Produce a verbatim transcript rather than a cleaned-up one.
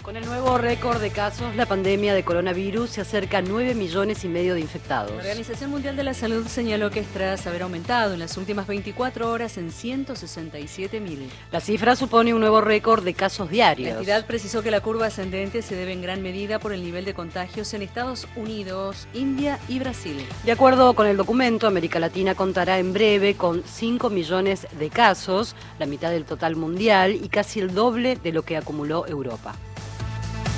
Con el nuevo récord de casos, la pandemia de coronavirus se acerca a nueve millones y medio de infectados. La Organización Mundial de la Salud señaló que es tras haber aumentado en las últimas veinticuatro horas en ciento sesenta y siete mil. La cifra supone un nuevo récord de casos diarios. La entidad precisó que la curva ascendente se debe en gran medida por el nivel de contagios en Estados Unidos, India y Brasil. De acuerdo con el documento, América Latina contará en breve con cinco millones de casos, la mitad del total mundial y casi el doble de lo que acumuló Europa.